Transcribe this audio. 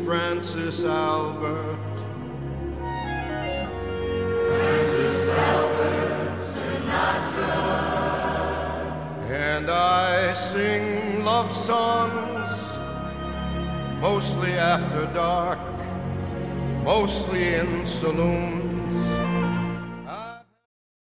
Francis Albert. Francis Albert Sinatra. And I sing love songs, mostly after dark, mostly in saloons.